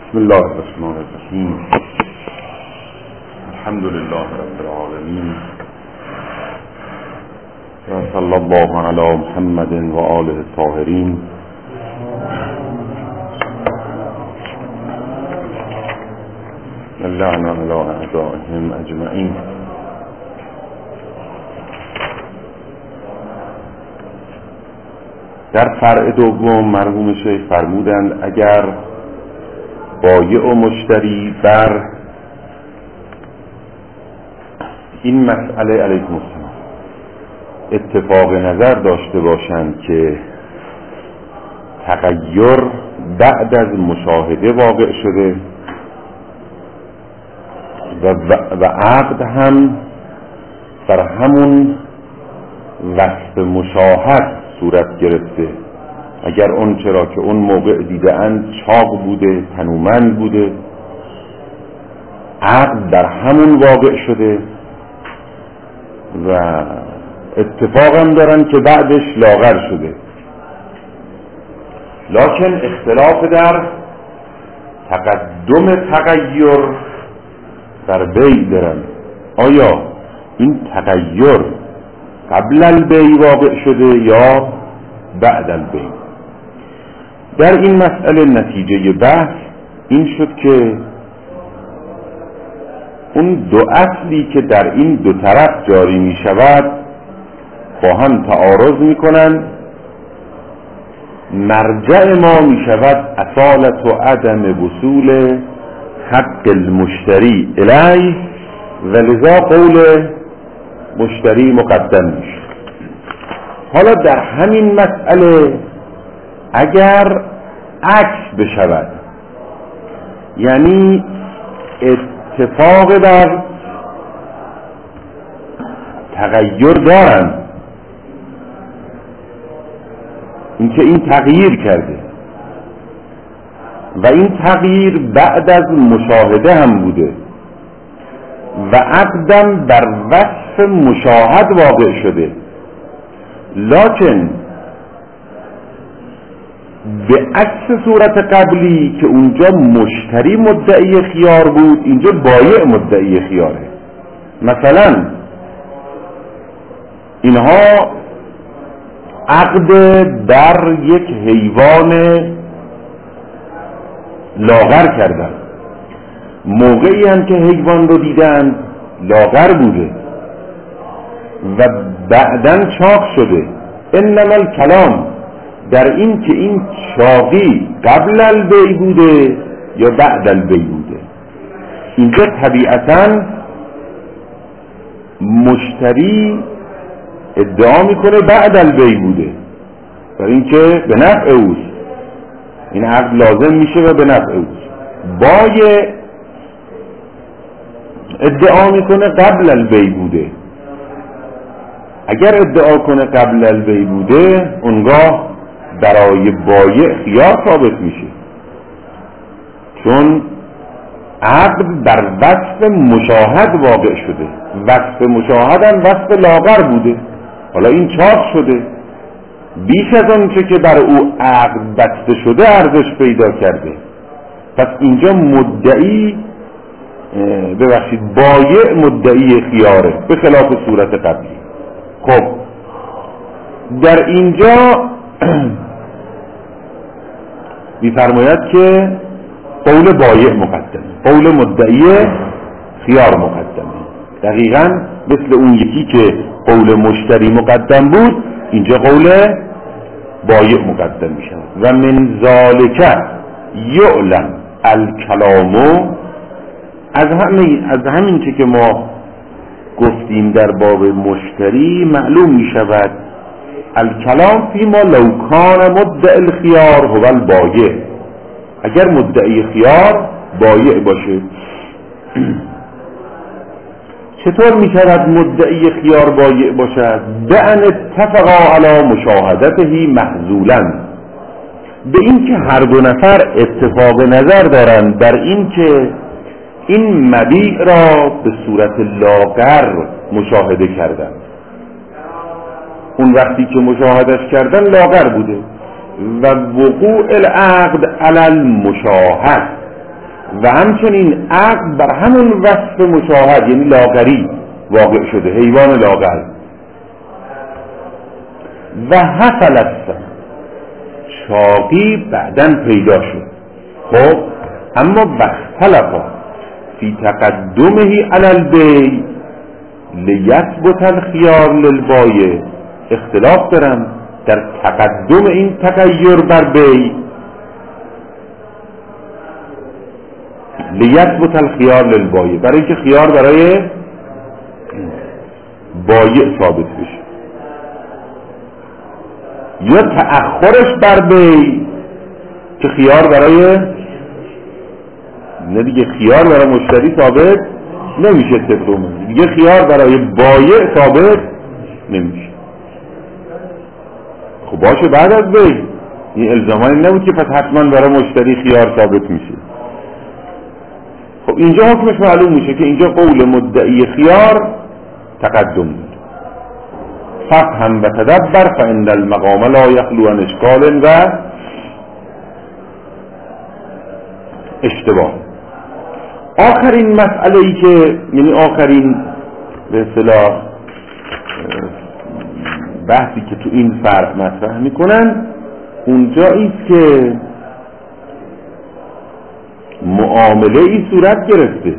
بسم الله الرحمن الرحیم. الحمد لله رب العالمین و صلی الله علی محمد و آله الطاهرین. اللعن علی اعدائهم اجمعین. در فرع دوم مرحوم شیخ فرمودند اگر بایع و مشتری بر این مسئله علیکم السلام اتفاق نظر داشته باشند که تغییر بعد از مشاهده واقع شده و عقد هم بر همون وصف مشاهد صورت گرفته، اگر اون چرا که اون موقع دیده‌اند چاق بوده، تنومند بوده، عقد در همون واقع شده و اتفاق هم دارن که بعدش لاغر شده، لکن اختلاف در تقدم تغییر در بیع دارن. آیا این تغییر قبل البیع واقع شده یا بعد البیع؟ در این مسئله نتیجه بحث این شد که اون دو اصلی که در این دو طرف جاری می شود با هم تعارض می کنند. مرجع ما می شود اصالت و عدم وصول حق المشتری الیه و لذا قول مشتری مقدم می شود. حالا در همین مسئله اگر عکس بشود، یعنی اتفاق در تغییر دارن، اینکه این تغییر کرده و این تغییر بعد از مشاهده هم بوده و عقدم بر وصف مشاهد واقع شده، لکن به عکس صورت قبلی که اونجا مشتری مدعی خیار بود، اینجا بایع مدعی خیاره. مثلا اینها عقد بر یک حیوان لاغر کردن، موقعی هم که حیوان رو دیدن لاغر بوده و بعدن چاق شده. انما الکلام در این که این چاقی قبل البیع بوده یا بعد البیع بوده. اینجا طبیعتاً مشتری ادعا میکنه بعد البیع بوده، برای اینکه به نفع اوست، این عقد لازم میشه و به نفع اوست. بایع ادعا میکنه قبل البیع بوده. اگر ادعا کنه قبل البیع بوده، اونگاه برای بایع خیار ثابت میشه، چون عقد بر وصف مشاهد واقع شده. وصف مشاهد هم وصف لاغر بوده، حالا این چاق شده، بیش از آنچه که بر او عقد بسته شده ارزش پیدا کرده. پس اینجا مدعی بایع مدعی خیاره به خلاف صورت قبلی. خب در اینجا می‌فرماید که قول بایع مقدمه، قول مدعی خیار مقدمه. دقیقاً مثل اون یکی که قول مشتری مقدم بود، اینجا قول بایع مقدم میشه. و من ذالک یعلم الکلام، از همین که ما گفتیم در باب مشتری معلوم می شود الکلام فیما لو کان مدعی الخیار هو البایع، اگر مدعی خیار بایع باشه. چطور می شود مدعی خیار بایع باشد؟ بأن اتفقا علی مشاهدته محذولا، به این که هر دو نفر اتفاق نظر دارند بر این که این مبیع را به صورت لاغر مشاهده کردند. اون وقتی که مشاهدش کردن لاغر بوده و وقوع العقد علی المشاهد، و همچنین عقل بر همون وصف مشاهد یعنی لاغری واقع شده، حیوان لاغر. و حصل است چاقی بعدن پیدا شد. خب اما بختلفا فی تقدمه علی البی لیثبت الخیار للبایع، اختلاف دارم در تقدم این تغییر بر بی، لیثبت الخیار للبایع، برای اینکه خیار برای بایع ثابت بشه، یا تأخرش بر بی که خیار برای نه دیگه، خیار برای مشتری ثابت نمیشه طبق دیگه، خیار برای بایع ثابت نمیشه. خب باشه بعد از بی این الزامانی نبود که پس حتما برای مشتری خیار ثابت میشه. خب اینجا حکمش معلوم میشه که اینجا قول مدعی خیار تقدم داره. فهم و تدبر فإن المقام لا يخلو عن اشکال و اشتباه. آخرین مسئله ای که یعنی آخرین به اصطلاح بحثی که تو این فرق مطرح میکنن اونجاییست که معامله ای صورت گرفته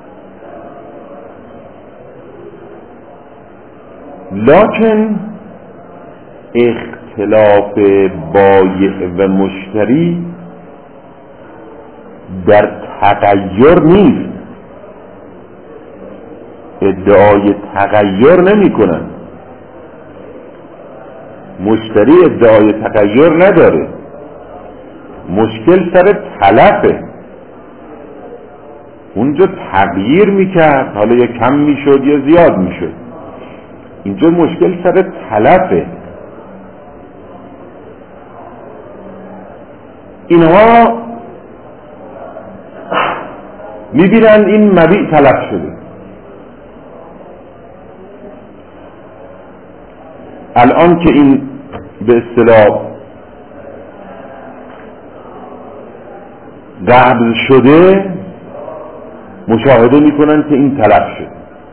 لکن اختلاف بایع و مشتری در تغییر نیست، ادعای تغییر نمی کنن، مشتری ادعای تغییر نداره، مشکل سر تلفه. اونجا تغییر میکرد حالا یا کم میشد یا زیاد میشد، اینجا مشکل سر تلفه. اینها میبینن این مبیع تلف شده، الان که این به اصطلاح قبض شده مشاهده میکنن که این تلف شده.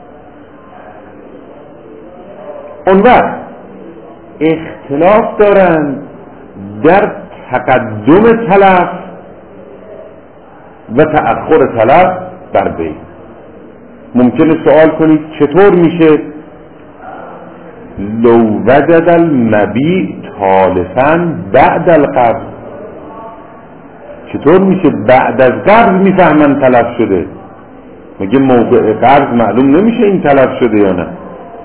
اون وقت اختلاف دارن در تقدم تلف و تأخر تلف بر بی. ممکنه سوال کنید چطور میشه لو وجد المبیع تالفاً بعد القبض، چطور میشه بعد از قبض میفهمن تلف شده؟ مگه موقع قبض معلوم نمیشه این تلف شده یا نه؟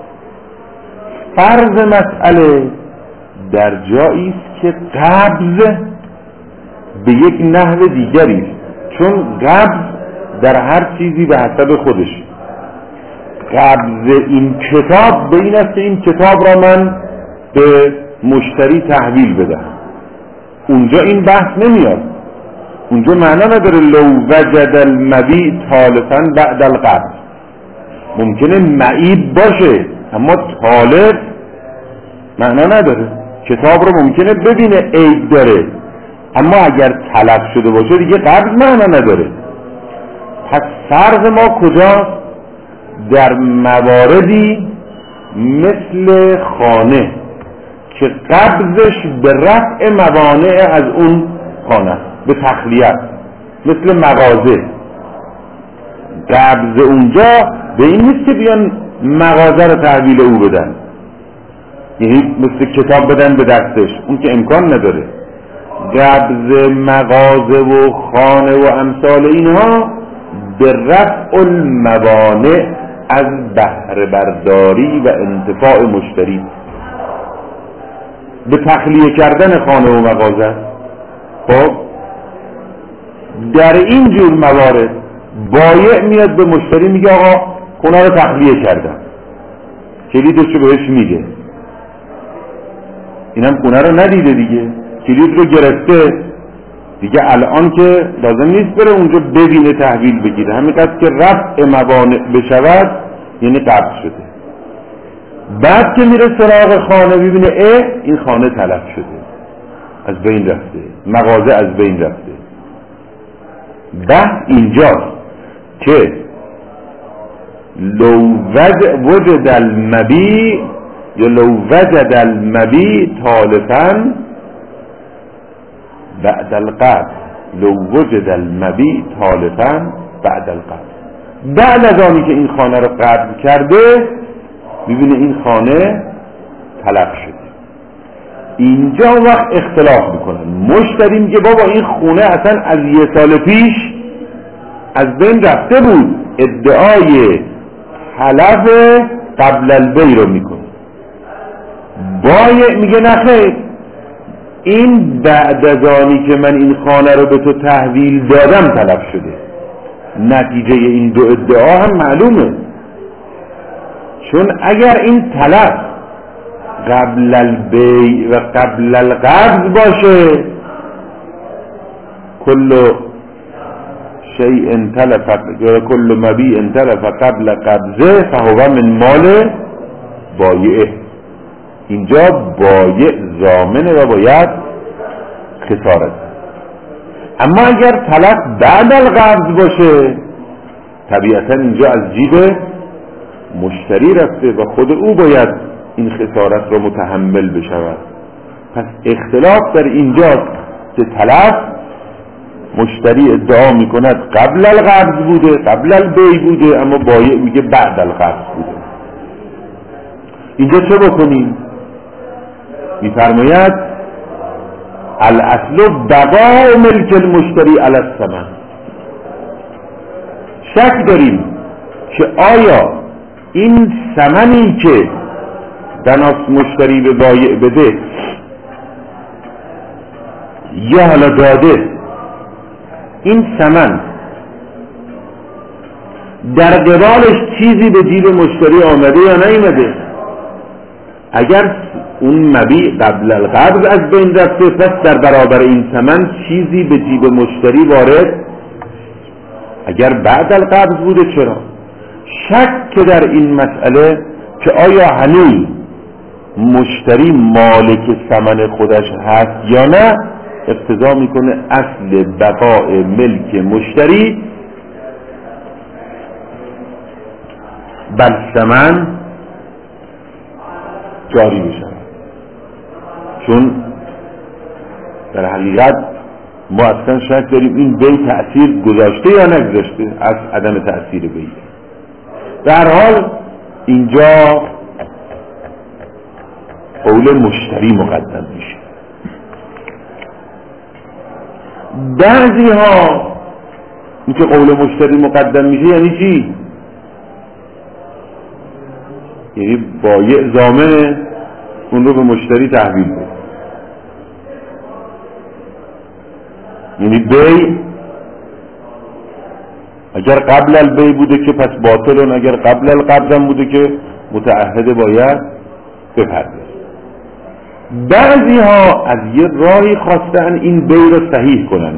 فرض مسئله در جایی است که قبض به یک نحو دیگری است، چون قبض در هر چیزی به حسب خودش. قبض این کتاب به این است که این کتاب را من به مشتری تحویل بدم، اونجا این بحث نمیاد، اونجا معنا نداره لو وجد المبیع تالفاً بعد القبض. ممکنه معیب باشه اما طالب معنا نداره، کتاب رو ممکنه ببینه عیب داره اما اگر تلف شده باشه دیگه قبض معنا نداره. پس فرض ما کجاست؟ در مواردی مثل خانه که قبضش به رفع موانع از اون خانه، به تخلیت، مثل مغازه. قبض اونجا به این نیست که بیان مغازه رو تحویل او بدن، یعنی مثل کتاب بدن به دستش، اون که امکان نداره. قبض مغازه و خانه و امثال اینها به رفع الموانع از بهره برداری و انتفاع مشتری، به تخلیه کردن خانه و مغازه. خب در این جور موارد بایع میاد به مشتری میگه آقا خونه رو تخلیه کردم، کلیدش رو بهش میگه، اینم خونه رو ندیده دیگه، کلید رو گرفته دیگه، الان که لازم نیست بره اونجا ببینه تحویل بگیره، همینقدر که رفع موانع بشود یعنی قبض شده. بعد که میره سراغ خانه ببینه این خانه تلف شده، از بین رفته، مغازه از بین رفته. بحث اینجاست که لو وجد المبیع یا لو وجد المبیع تالفاً بعد القبض، لو وجد المبیع تالفاً بعد القبض، بعد از آنی که این خانه رو قبض کرده میبینه این خانه تلف شده. اینجا وقت اختلاف میکنن. مشتری میگه بابا این خونه اصلا از 1 سال پیش از بین رفته بود، ادعای تلف قبل البیع رو میکنه. بایع میگه نخیر، این بعد از آنی که من این خانه رو به تو تحویل دادم تلف شده. نتیجه این دو ادعا هم معلومه، چون اگر این تلف قبل البیع و قبل القبض باشه، کل شیء تلف کل مبیع تلف قبل قبضه فهو من مال بایعه. اینجا بایع ضامنه و باید خسارت. اما اگر تلف بعد القبض باشه، طبیعتا اینجا از جیب مشتری رفته و خود او باید این خسارت را متحمل بشود. پس اختلاف در اینجاست که تلف مشتری ادعا میکند قبل القبض بوده، قبل البیع بوده، اما بایع میگه بعد القبض بوده. اینجا چه بکنیم؟ میفرماید الاصل بقاء ملک المشتری علی الثمن. شک داریم که آیا این ثمنی که بناس مشتری به بایع بده یا حالا داده، این ثمن در قبالش چیزی به جیب مشتری آمده یا نیامده. اگر اون مبیع قبل القبض از بین رفته، پس در برابر این ثمن چیزی به جیب مشتری وارد. اگر بعد القبض بوده چرا؟ شک در این مسئله که آیا هنوز مشتری مالک ثمن خودش هست یا نه، اقتضا میکنه اصل بقاء ملک مشتری بل ثمن جاری بشه. چون در حقیقت ما اصلا شک داریم این بیع تأثیر گذاشته یا نگذاشته از عدم تأثیر بیع. در حال اینجا قول مشتری مقدم میشه. بعضی ها این که قول مشتری مقدم میشه یعنی چی؟ یعنی بایع ضامن اون رو به مشتری تحویل بده. یعنی بیع اگر قبل البیع بوده که پس باطلون، اگر قبل القبض بوده که متعهد باید بپرده. بعضی ها از یه راهی خواستن این بیع رو صحیح کنن،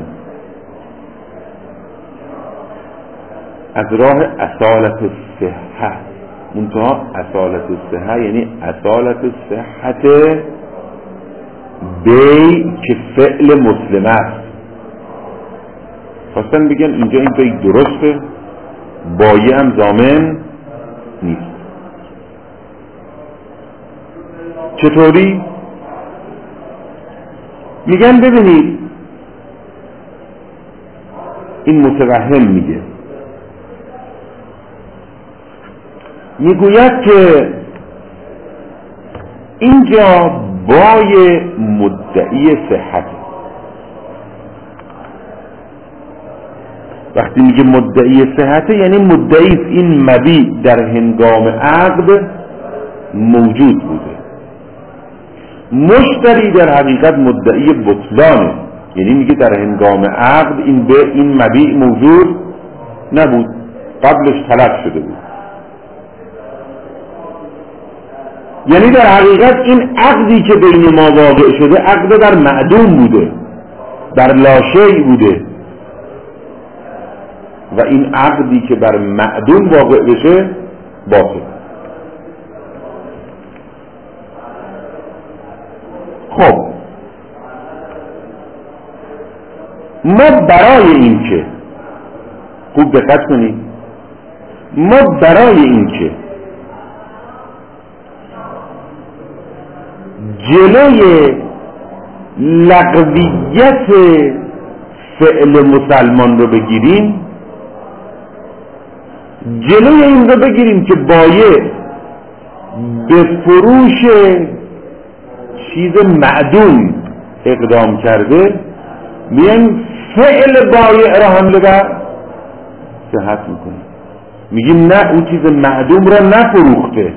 از راه اصالت الصحه. منتها اصالت الصحه یعنی اصالت صحت بیع که فعل مسلم است. خواستن بگن اینجا این بیع درسته، بایع هم ضامن نیست. چطوری؟ میگن ببینید این متوهم میگوید که اینجا بای مدعی صحت. وقتی میگه مدعی صحت یعنی مدعی این مبیع در هنگام عقد موجود بوده. مشتری در حقیقت مدعی بطلانه، یعنی میگه در هنگام عقد این مبیع موجود نبود، قبلش تلف شده بود. یعنی در حقیقت این عقدی که بین ما واقع شده عقد در معدوم بوده، در لاشی بوده، و این عقدی که بر معدوم واقع بشه باطل. خب ما برای این که خوب دقت کنید، ما برای اینکه جلوی لغویت فعل مسلمان رو بگیریم، جلوی این رو بگیریم که بایع به فروش چیز معدوم اقدام کرده، میگیم فعل بایع را حمله بر صحت میکنیم، میگیم نه اون چیز معدوم را نفروخته.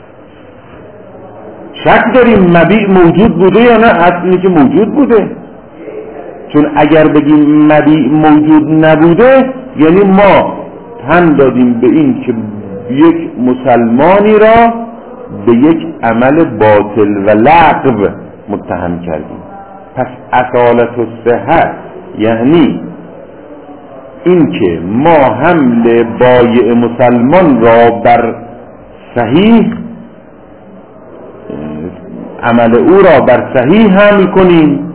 شک داریم مبیع موجود بوده یا نه؟ اصلی که موجود بوده، چون اگر بگیم مبیع موجود نبوده یعنی ما تن دادیم به این که یک مسلمانی را به یک عمل باطل و لغو متهم کردیم. پس اصالت الصحت یعنی این که ما حمل بایع مسلمان را بر صحیح، عمل او را بر صحیح حمل کنیم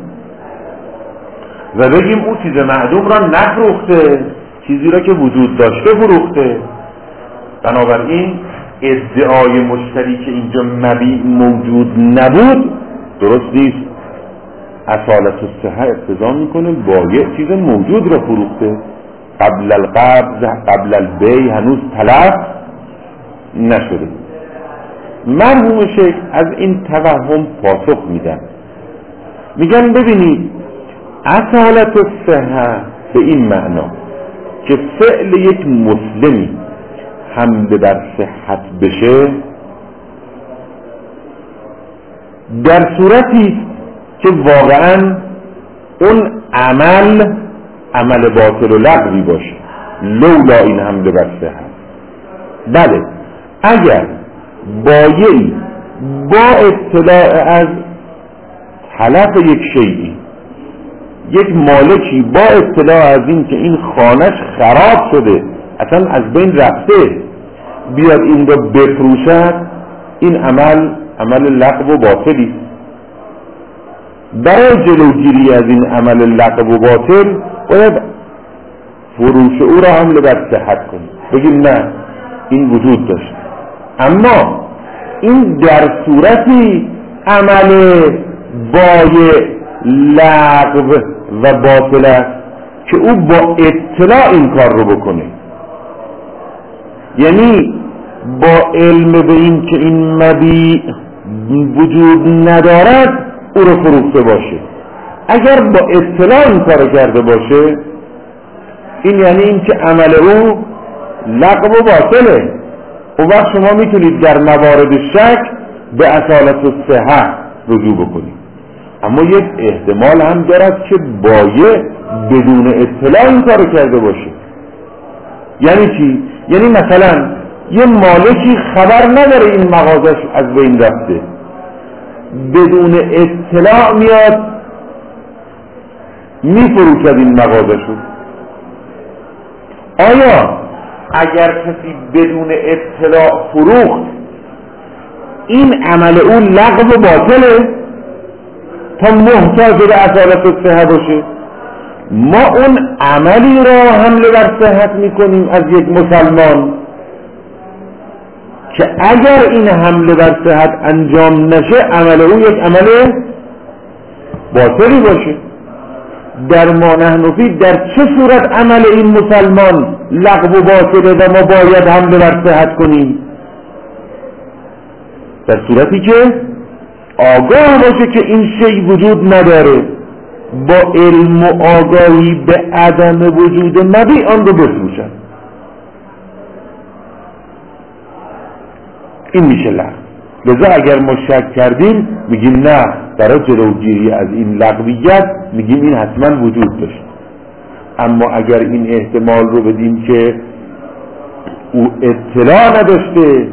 و بگیم او چیز معدوم را نفروخته، چیزی را که وجود داشته فروخته. بنابراین ادعای مشتری که اینجا مبیع موجود نبود درست نیست. اصالت الصحه اقتضا میکنه بایع چیز موجود را فروخته، قبل القبض قبل البیع هنوز تلف نشده. مرحوم شیخ از این توهم پاسخ میدن، میگن ببینید اصالت الصحه به این معنا که فعل یک مسلمی حمل بر صحت بشه در صورتی که واقعا اون عمل باطل و لغوی باشه، لولا این حمل بر صحت. بله اگر بایعی با اطلاع از تلف یک شیئی، یک مالکی با اطلاع از این که این خانه‌اش خراب شده اصلا از بین رفته بیاد این رو بفروشد، این عمل لغو و باطلی. برای جلوگیری از این عمل لغو و باطل باید فروش او را حمل بر صحت کنیم، بگیم نه این وجود داشت. اما این در صورتی عمل بایع لغو و باطل است که او با اطلاع این کار رو بکنه، یعنی با علم به این که این مبیع وجود ندارد او رو فروخته باشه. اگر با اطلاع این کار کرده باشه این یعنی این که عمل او لغو و باطله. اون وقت شما میتونید در موارد شک به اصالت الصحه رجوع بکنید. اما یک احتمال هم دارد که بایع بدون اطلاع این کارو کرده باشه. یعنی چی؟ یعنی مثلا یه مالکی خبر نداره این مغازش از بین رفته، بدون اطلاع میاد میفروشد این مغازشو. آیا اگر کسی بدون اطلاع فروخت این عمل اون لغو و باطله تا محتاج به اصالت الصحه باشه؟ ما اون عملی را حمله بر صحت میکنیم از یک مسلمان که اگر این حمله بر صحت انجام نشه عمل او یک عمل باطلی باشه. در ما نحن فی در چه صورت عمل این مسلمان لغو و باطله و ما باید حمله بر صحت کنیم؟ در صورتی که آگاه باشه که این شیء وجود نداره، با علم و آگاهی به عدم وجود مبیع آن رو بفروشن. این میشه لغو. لذا اگر ما شک کردیم میگیم نه، برای جلوگیری از این لغویت میگیم این حتما وجود داشت. اما اگر این احتمال رو بدیم که او اطلاع نداشته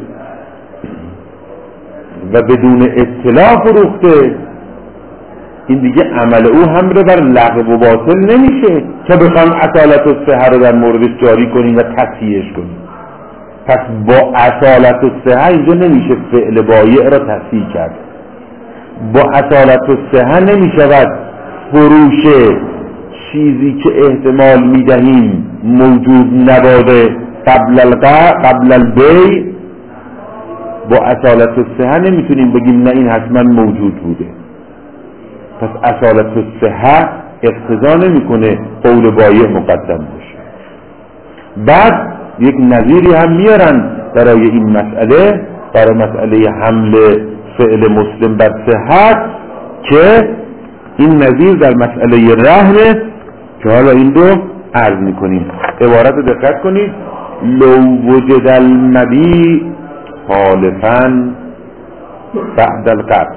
و بدون اطلاع فروخته، این دیگه عمل او حمله بر لغو و باطل نمیشه که بخوام اصالت الصحه رو در موردش جاری کنیم و تصحیحش کنیم. پس با اصالت الصحه اینجا نمیشه فعل بایع را تصحیح کرد. با اصالت الصحه نمیشود فروش چیزی که احتمال میدهیم موجود نباده قبل البیع، با اصالت الصحه نمیتونیم بگیم نه این حتما موجود بوده. پس اصالت الصحه اقتضا نمیکنه قول بایع مقدم باشه. بعد یک نظیری هم میارن برای این مسئله، برای مسئله حمل فعل مسلم بر صحت، که این نظیر در مسئله رهن که حالا این رو عرض میکنیم. عبارت رو دقت کنید: لو وجد المبیع حالفاً بعد القبض.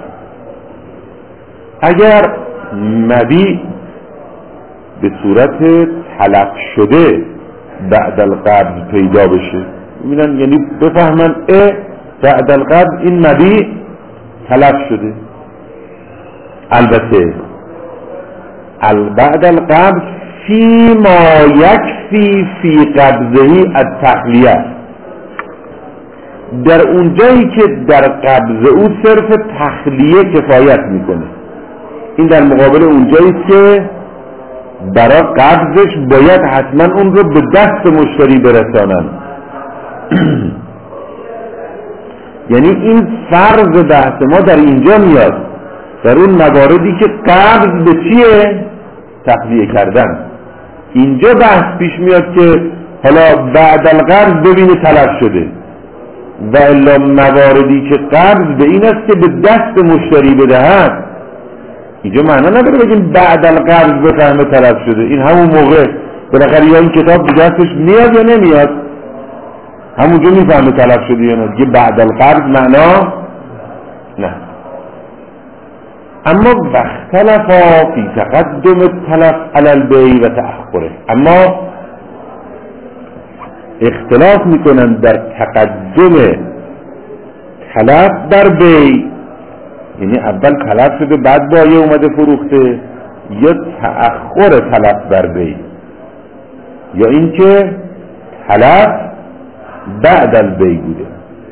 اگر مبیع به صورت تلف شده بعد القبض پیدا بشه، میبینن یعنی بفهمن بعد القبض این مبیع تلف شده. البته بعد القبض فی ما یکفی فی قبضه التخلیه، در اونجایی که در قبض او صرف تخلیه کفایت میکنه. این در مقابل اونجایی که برای قبضش باید حتما اون رو به دست مشتری برسانن. یعنی این فرض بحث ما در اینجا میاد، در اون مواردی که قبض به چیه؟ تخلیه کردن. اینجا بحث پیش میاد که حالا بعد القبض ببینه تلف شده، و الا مواردی که قبض به این است که به دست مشتری بدهد. اینجا معنا نداره بگیم بعد القبض بفهمه تلف شده. این همون موقع بالاخره یا این کتاب به دستش میاد یا نمیاد، همونجا میفهمه تلف شده یا نه. دیگه بعد القبض معنا نه. اما واختلفا فی تقدم التلف علی البیع و تأخره، اما اختلاف میکنن در تقدم تلف بر بیع، یعنی اول تلف شده بعد بایع اومده فروخته، یا تأخر تلف بر بیع، یا اینکه تلف بعد البیع بوده.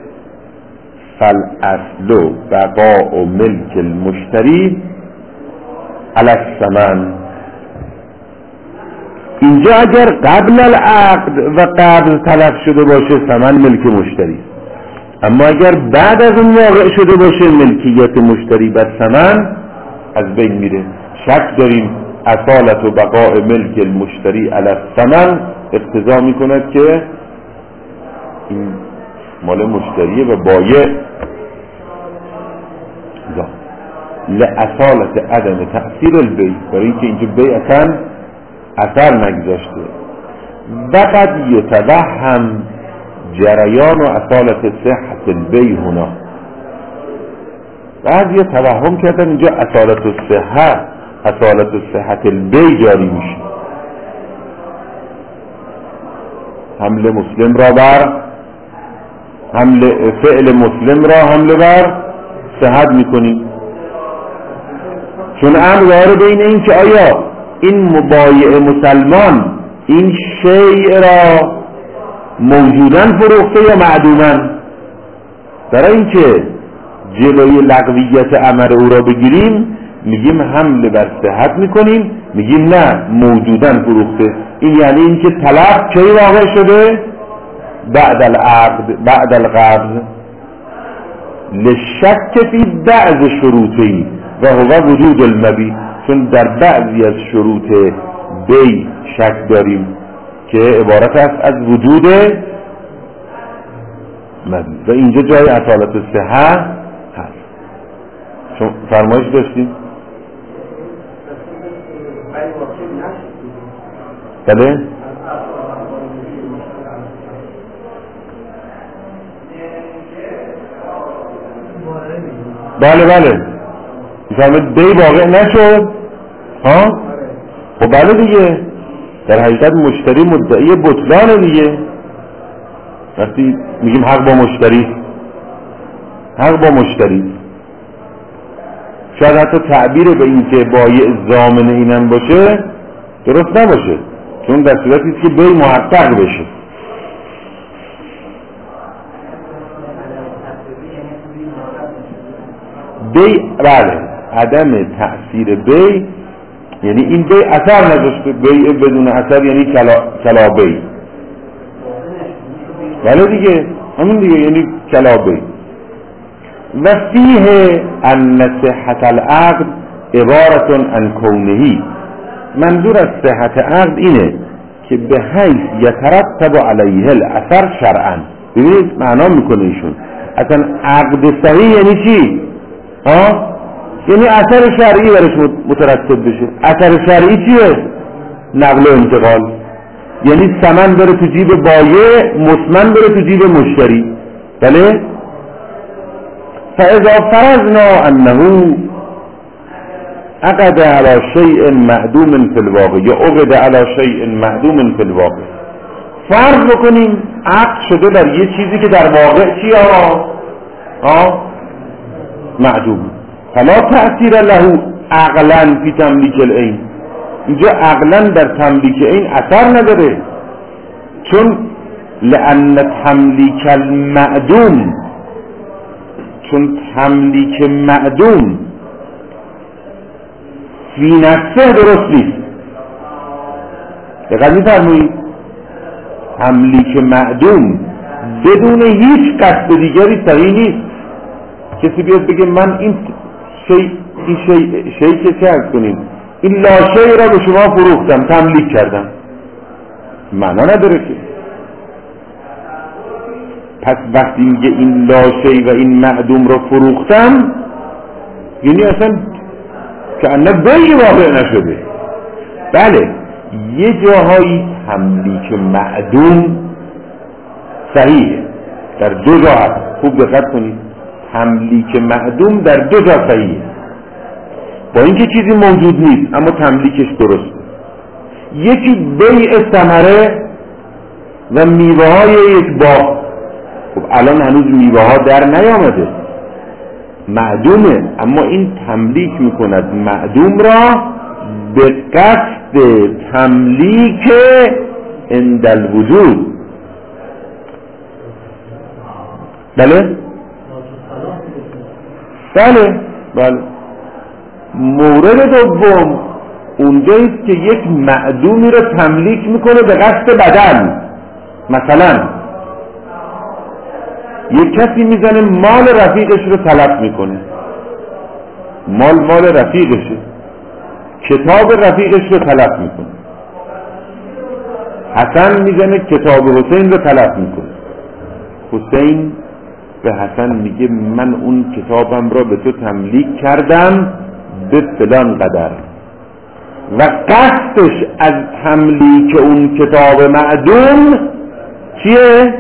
فالاصل بقاء ملک المشتری علی الثمن. اینجا اگر قبل العقد و قبل تلف شده باشه ثمن ملک مشتری، اما اگر بعد از اون واقع شده باشه ملکیت مشتری بر ثمن از بین میره. شک داریم اصالت و بقاء ملک المشتری علی الثمن اقتضا میکند که این مال مشتریه و بایع لأصالت عدم تأثیر البیع، برای اینکه اینجا بیع اصلا اثر نگذاشته. و قد یتوهم جریان و اصالت صحت البیع هنا. بعضی توهم کردن اینجا اصالت صحت البیع جاری میشه. حمل مسلم را بر فعل مسلم را حمله بر صحت میکنیم، چون امر داره بین این که آیا این مبایع مسلمان این شیء را موجودن فروخته یا معدومن. برای اینکه جلوی لغویت امر او را بگیریم میگیم حمله بر صحت میکنیم، میگیم نه موجودن فروخته. این یعنی اینکه طلب کی واقع شده؟ بعد القبض لشک فی بعض شروطی و هو وجود المبیع، چون در بعضی از شروط بیع شک داریم که عبارت است از وجود مبیع و اینجا جای اصالت صحه هست. چون فرمایش داشتیم؟ بله؟ بله میفهمید بی واقع نشد ها؟ خب بله دیگه، در حقیقت مشتری مدعی بطلان دیگه. وقتی میگیم حق با مشتری شاید حتی تعبیر به این که بایع ضامن اینم باشه درست نباشه، چون در صورتی که بی محقق بشه. بی بله، عدم تأثیر بی یعنی این بی اثر نداشته. بی بدون اثر یعنی کلابی. بله دیگه همین دیگه یعنی کلابی. و فیه ان صحت العقد عبارت عن کونهی، منظور از صحت عقد اینه که به حیث یترتب علیه الاثر شرعا. ببینید معنا میکنه ایشون اصلا عقد صحیح یعنی چی؟ یعنی اثر شرعی برش مترتب بشه. اثر شرعی چیه؟ نقل و انتقال، یعنی ثمن بره تو جیب بایع، مثمن بره تو جیب مشتری. بله؟ فاذا فرضنا انه عقد على شيء معدوم في الواقع یا عقد على شيء معدوم في الواقع، فرض بکنیم عقد شده در یه چیزی که در واقع چیه؟ معدوم. فلا تأثیر له عقلا فی تملیک العین، اینجا عقلا در تملیک این اثر نداره، چون لأن تملیک المعدوم، چون تملیک معدوم فی نفسه درست نیست. دقیق می‌فرمایید؟ تملیک معدوم بدون هیچ قصد دیگری صحیح نیست. کسی بیاد بگه من این شی که چه عرض کنیم این لاشه را به شما فروختم، تملیک کردم، معنا نداره که. پس وقتی میگه این لاشه و این معدوم را فروختم، یعنی اصلا که انه بیعی واقع نشده. بله یه جاهایی تملیک معدوم صحیحه، در دو جا هست، خوب دقت کنید. تملیک معدوم در دو جا صحیحه، با اینکه چیزی موجود نیست اما تملیکش درسته. یکی بیع ثمره و میوه های یک باغ. خب الان هنوز میوه ها در نیامده، معدومه، اما این تملیک میکند معدوم را به قصد تملیک عند الوجود. بله؟ بله بله. مورد دوم اونجاییست که یک معدومی را تملیک میکنه به قصد بدل. مثلا یک کسی میزنه مال رفیقش رو تلف میکنه، مال رفیقشه، کتاب رفیقش رو تلف میکنه. حسن میزنه کتاب حسین رو تلف میکنه. حسین به حسن میگه من اون کتابم را به تو تملیک کردم به فلان قدر، و قصدش از تملیک اون کتاب معدوم چیه؟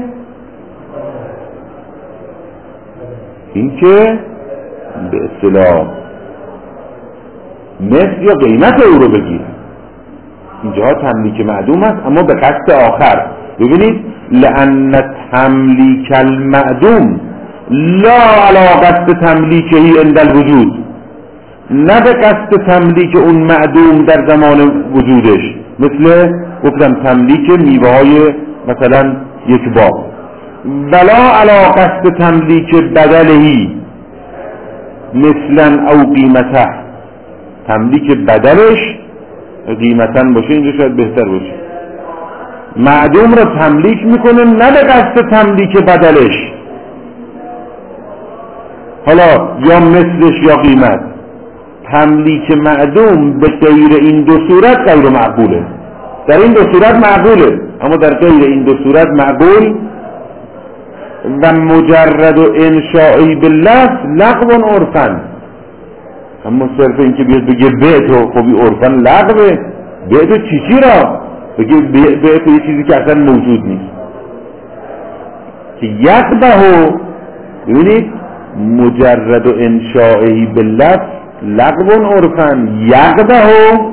این که به اصطلاح مثل یا قیمت او رو بگیره. اینجا تملیک معدوم است اما به قصد آخر. ببینید لأن تملیک المعدوم لا علی قصد تملیکهی عند الوجود، نه به قصد تملیک اون معدوم در زمان وجودش، مثل گفتم تملیک میوه های مثلا یک باغ. ولا علی قصد تملیک بدلهی مثلا او قیمته، تملیک بدلش قیمتاً باشه، اینجا شاید بهتر باشه. معدوم را تملیک میکنه نه به قصد تملیک بدلش، حالا یا مثلش یا قیمت. تملیک معدوم به غیر این دو صورت غیر معقوله. در این دو صورت معقوله اما در غیر این دو صورت معقول. و مجرد و انشائی باللفظ لغو عرفاً، اما صرف این که بیاد بگه بیعتو، خب عرفاً لغوه. بیعتو چی را؟ بگه بیعتو یه چیزی که اصلا موجود نیست. که یقبهو، ببینید مجرد و انشائی باللفظ لغو عرفاً یقبهو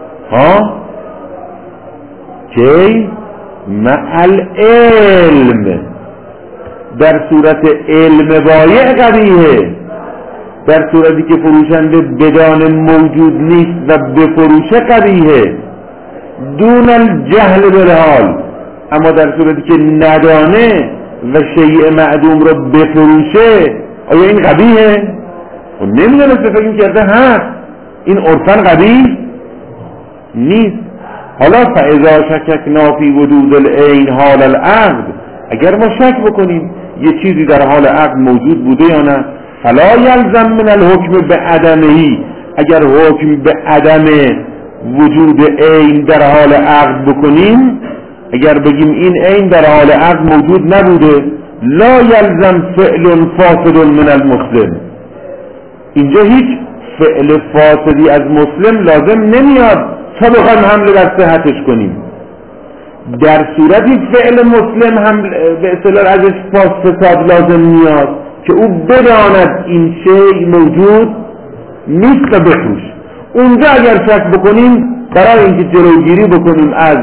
که مع العلم، در صورت علم بایع قبیحه، در صورتی که فروشنده بدان موجود نیست و بفروشه قبیحه، دون الجهل بالحال. اما در صورتی که ندانه و شیء معدوم را بفروشه، آیا این قبیحه؟ و نمیدانسته فکر کرده هست این عرفاً قبیح نیست. حالا فاذا شککنا فی وجود العین حال العقد، اگر ما شک بکنیم یه چیزی در حال عقد موجود بوده یا نه، فلا یلزم من الحکم به عدمه، اگر حکم به عدم وجود عین در حال عقد بکنیم، اگر بگیم این عین در حال عقد موجود نبوده، لا یلزم فعل فاسد من المسلم، اینجا هیچ فعل فاسدی از مسلم لازم نمیاد تا بخوایم حمله بر صحتش کنیم. در صورتی فعل مسلم هم به اصطلاح ازش فاسد لازم میاد که او بداند این شی موجود نیست و بفروش. اونجا اگر شک بکنیم برای اینکه جلوگیری بکنیم از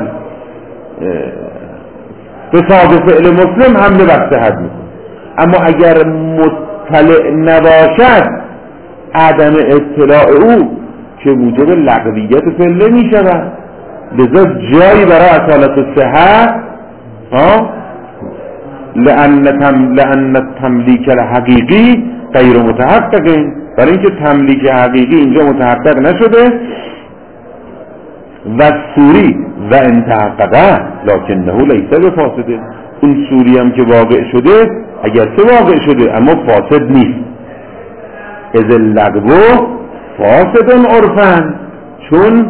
فساد فعل مسلم حمله بر صحت میکنیم. اما اگر مطلع نباشد عدم اطلاع او که موجب لغویت فعل نمیشود، لذا جایی برای اصالت صحت لأن تملیک الحقیقی غیر متحقق، برای اینکه تملیک حقیقی اینجا متحقق نشده، و سوری و انتحققه لکنه لیس بفاسده، اون سوری هم که واقع شده اگرچه واقع شده اما فاسد نیست. اذ اللغو فاسد عرفاً، چون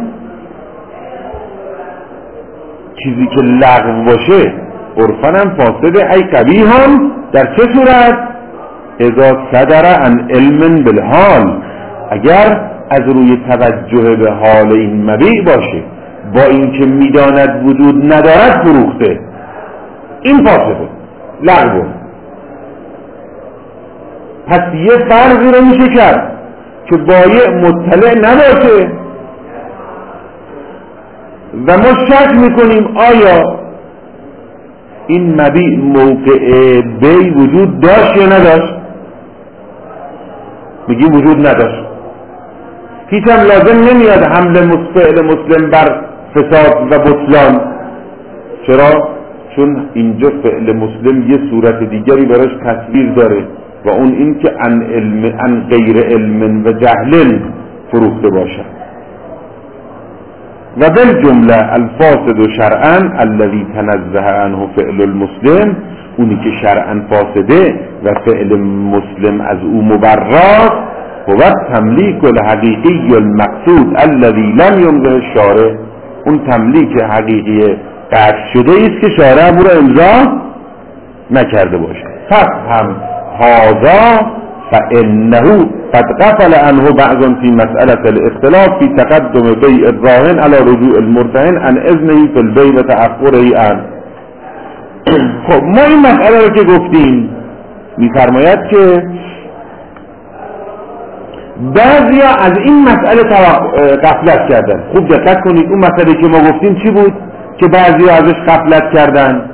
چیزی که لغو باشه عرفاً هم فاسده. ای قبیحاً، در چه صورت؟ اذا صدر عن علم بالحال، اگر از روی توجه به حال این مبیع باشه، با اینکه میداند وجود ندارد فروخته، این فاسده، لغو. پس یه فرضی رو میشه کرد که بایع مطلع نباشه و ما شک میکنیم آیا این مبیع موقع بی وجود داشت یا نداشت، میگیم وجود نداشت. هیچ هم لازم نمیاد حمل فعل مسلم بر فساد و بطلان. چرا؟ چون اینجا فعل مسلم یه صورت دیگری براش تصویر داره و اون این که عن غیر علم و جهل فروخته باشد. و بالجمله الفاسد شرعا الذي تنزه عنه فعل المسلم، اونی که شرعا فاسده و فعل مسلم از او مبراست، و تملیک الحقیقی المقصود الذي لم يمضه الشارع، اون تملیک حقیقی قطع شده است که شارع او را امضا نکرده باشه. فهم هذا فإنه قد غفل عنه بعض في مسألة الاختلاف في تقدم بيع الراهن على رجوع المرتهن عن إذنه في البيع و تأخره عنه. خب ما این مسئله رو که گفتیم، می‌فرماید که بعضیا از این مسئله غفلت کردن. خوب دقت کنید، اون مسئله که ما گفتیم چی بود که بعضیا ازش غفلت کردن؟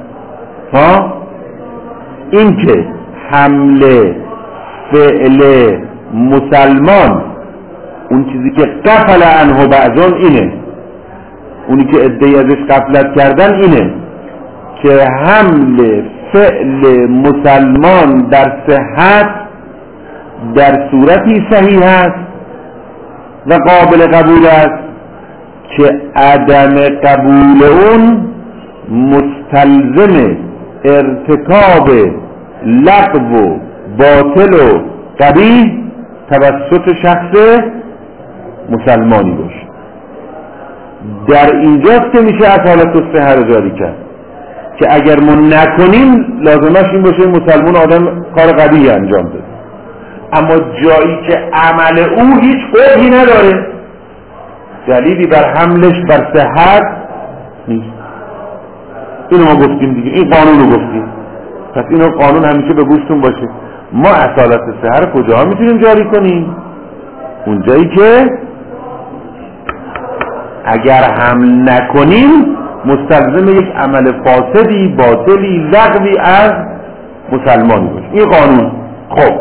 این که حمله فعل مسلمان، اون چیزی که غفل عنه بعضون اینه، اونی که ادعی ازش غفلت کردن اینه که حمل فعل مسلمان در صحت در صورتی صحیح است و قابل قبول است که عدم قبول اون مستلزم ارتکاب لغو و باطل و قبیح توسط شخص مسلمانی باشه. در اینجاست که میشه اصالت الصحه رو جاری کرد که اگر ما نکنیم لازمش این باشه مسلمان آدم کار قبیحی انجام داده، اما جایی که عمل او هیچ قبحی نداره، دلیلی بر حملش بر صحت نیست. اینو ما گفتیم دیگه، این قانون رو گفتیم. پس اینو قانون همیشه به گوشتون باشه. ما اصالت صحه رو کجا میتونیم جاری کنیم؟ اونجایی که اگر حمل نکنیم مستلزم یک عمل فاسدی، باطلی، لغوی از مسلمانی باشه. این قانون. خب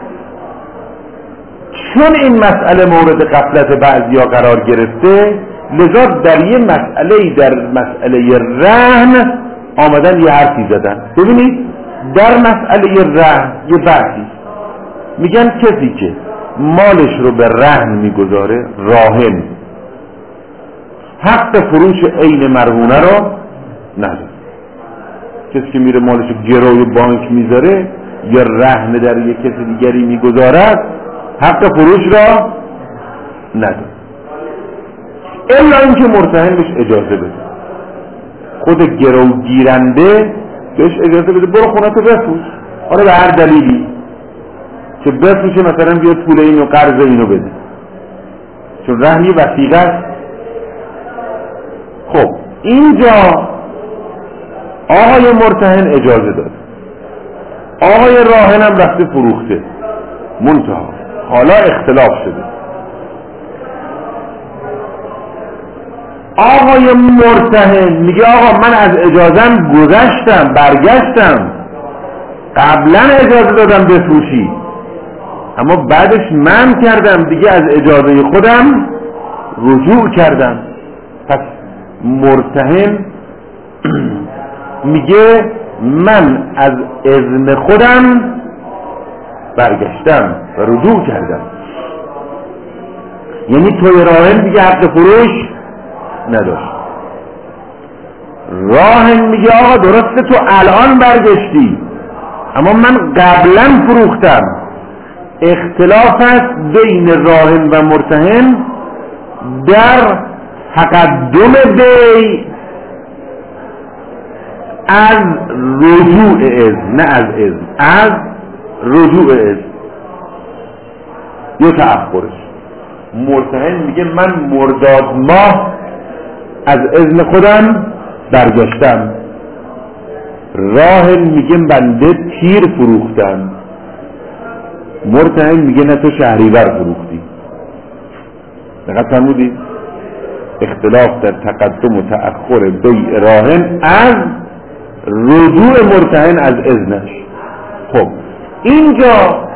چون این مسئله مورد غفلت بعضیا قرار گرفته، لذا در یه مسئله، در مسئله رهن آمدن یه حرفی زدن. ببینید در مسئله رهن یه بحثی، میگن کسی که مالش رو به رهن میگذاره، راهن، حق فروش عین مرهونه رو نداره. کسی که میره مالش گروی بانک میذاره یا رهن در یک کسی دیگری میگذارد حق فروش را نداره، الا اینکه مرتهن بهش اجازه بده. خود گروگیرنده بهش اجازه بده برو خونتو بفروش، آره به هر دلیلی که بفروشه، مثلا بیا پول اینو قرض اینو بده، چون رهن یه وثیقه است. خب اینجا آقای مرتهن اجازه داد، آقای راهن هم رفته فروخته، منتها حالا اختلاف شده. آقای مرتهن میگه آقا من از اجازم گذشتم، برگشتم، قبلا اجازه دادم بفروشی اما بعدش من کردم دیگه، از اجازه خودم رجوع کردم. پس مرتهن میگه من از اذن خودم برگشتم و رجوع کردم، یعنی توی راهن دیگه حق فروش نداشت. راهن میگه آقا درسته تو الان برگشتی اما من قبلا فروختم. اختلاف است بین راهن و مرتهن در تقدم بی از رجوع اذن، نه از اذن، از رجوع اذن یا تأخرش. مرتهن میگه من مرداد ماه از اذن خودم برگشتم، راهن میگه بنده تیر فروختم، مرتهن میگه نه تو شهریور فروختی. دقت فرمودید؟ اختلاف در تقدم و تأخر بیع راهن از رجوع مرتهن از اذنش. خب اینجا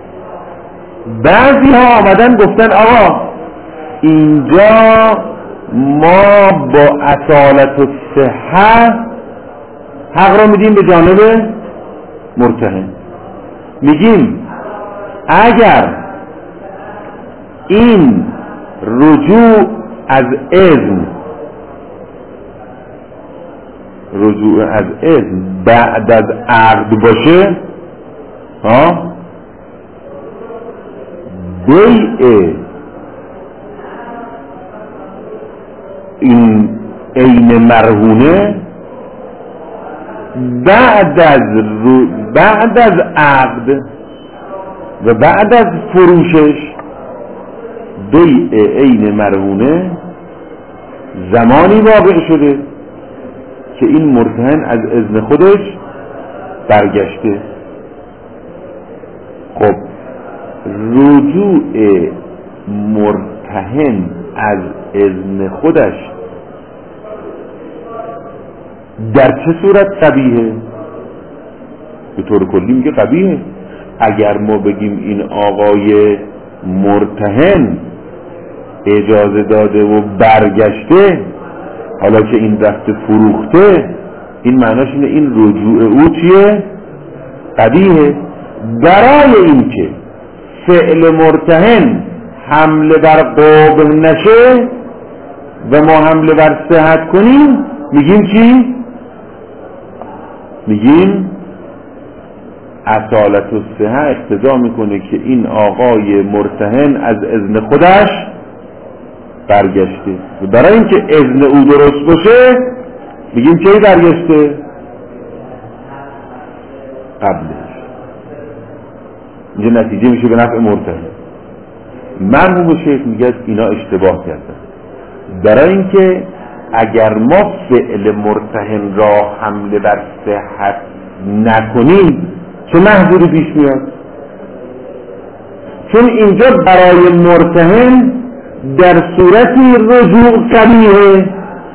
بعضی ها آمدن گفتن آقا اینجا ما با اصالت و صحت حق را میدیم به جانب مرتهن، میگیم اگر این رجوع از اذن، رجوع از اذن بعد از عقد باشه، بیع این عین مرهونه بعد از عقد و بعد از فروشش، بیع عین مرهونه زمانی واقع شده که این مرتهن از اذن خودش برگشته. خب رجوع مرتهن از اذن خودش در چه صورت قبیحه؟ به طور کلی میگه قبیحه. اگر ما بگیم این آقای مرتهن اجازه داده و برگشته حالا که این رفته فروخته، این معناش اینه این رجوع او چیه؟ قبیحه. برای این که فعل مرتهن حمله بر قبح نشه و ما حمله بر صحت کنیم میگیم چی؟ میگیم اصالت و صحت اقتضا میکنه که این آقای مرتهن از اذن خودش برگشته. برای اینکه اذن او درست باشه میگیم چی برگشته؟ قبلش. اینجا نتیجه میشه به نفع مرتهن. مرحوم شیخ میگه اینا اشتباه کردن، برای اینکه اگر ما فعل مرتهن را حمله بر صحت نکنیم چه محضوری پیش میاد؟ چون اینجا برای مرتهن در صورتی رجوع قبیحه،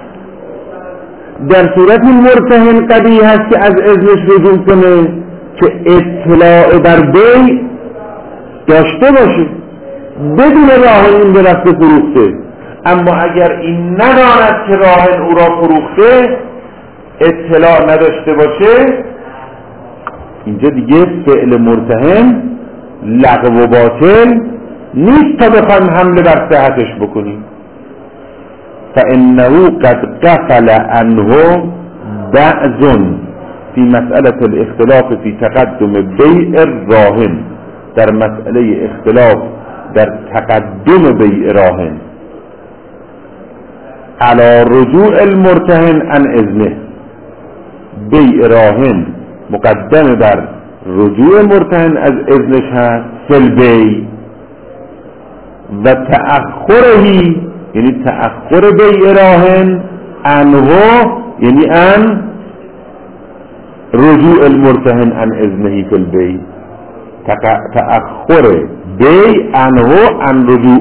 در صورتی مرتهن قبیح هست که از اذنش رجوع کنه که اطلاع بر بیع داشته باشه بدون راهن این برفته فروخته. اما اگر این نداند که راهن او را فروخته، اطلاع نداشته باشه، اینجا دیگه فعل مرتهن لغو و باطل نیست تا بخوایم حمله بر صحتش بکنیم. فإنه قد غفل عنه بعض في مسألة الاختلاف في تقدم بیع الراهن، در مسئله اختلاف در تقدم بیع راهن على رجوع المرتهن عن اذنه، بیع راهن مقدم بر رجوع مرتهن از اذنش هست فی البیع، و تأخره یعنی تأخر بیع راهن عنه یعنی عن رجوع المرتهن عن اذنه فی البیع، تأخر بیع عنه عن رجوع،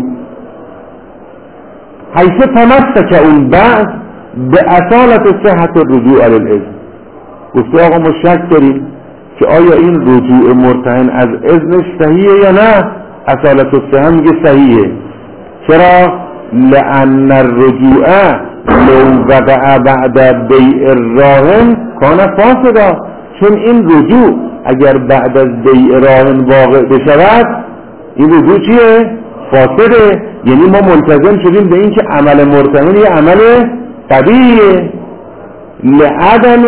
حیث تمسک اون بعض به اصالت صحت الرجوع علی الاذن. گفته آقا ما شک داریم که آیا این رجوع مرتهن از اذنش صحیحه یا نه؟ اصالت الصحه میگه صحیحه. چرا؟ لأن الرجوع لو وقع بعد بیع الراهن کان فاسدا، چون این رجوع اگر بعد از بیع راهن واقع بشود این رجوع چیه؟ فاسده. یعنی ما ملتزم شدیم به این که عمل مرتهن یه عمل طبیعیه، لعدم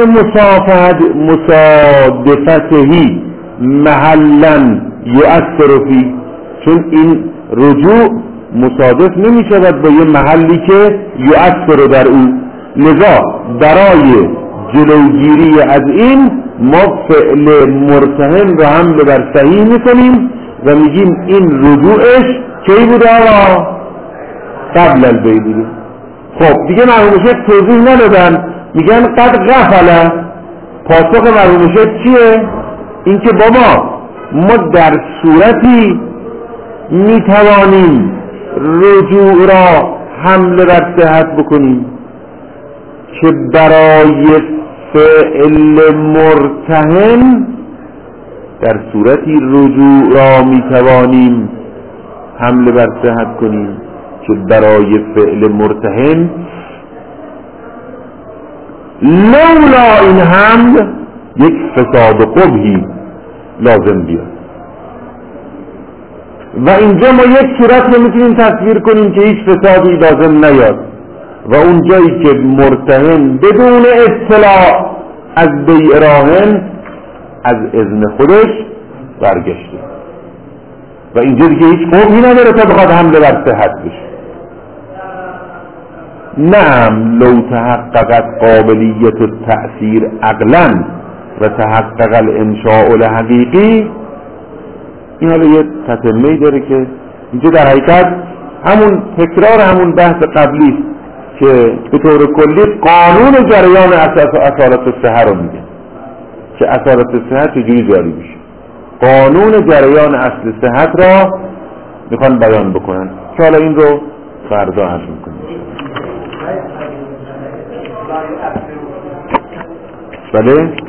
مصادفته محلا یؤثر فی، چون این رجوع مصادف نمی شود با یه محلی که یؤثر در او، لذا برای جلوگیری از این ما فعل مرتهن رو حمل بر صحیح میکنیم و میگیم این رجوعش کی بوده آقا؟ قبل البیع بوده. خب دیگه مرحوم شیخ توضیح ندادن، میگن قد غفله. پاسخ مرحوم شیخ چیه؟ اینکه بابا ما در صورتی میتوانیم رجوع را حمل بر صحت بکنیم که برای فعل مرتهن، در صورتی رجوع را میتوانیم حمل بر صحت کنیم که برای فعل مرتهن لولا این حمل یک فساد قبحی لازم بیاد. و اینجا ما یک صورت رو میتونیم تصویر کنیم که هیچ فسادی لازم نیاد، و اون جایی که مرتهن بدون اطلاع از بیع راهن از اذن خودش برگشته و اینجا دیگه هیچ قبحی نداره تا بخواد حمله بر صحت بشه. نعم لو تحققت قابلیت التأثیر عقلا و تحقق الانشاء الحقیقی. این حالا یه تتمه‌ای داره که اینجا در حقیقت همون تکرار همون بحث قبلی که به طور کلی قانون جریان اصالت الصحه رو میگه که اصالت الصحه چجوری جاری میشه، قانون جریان اصل صحت را میخوان بیان بکنن که حالا این رو فردا عرض میکنیم. بله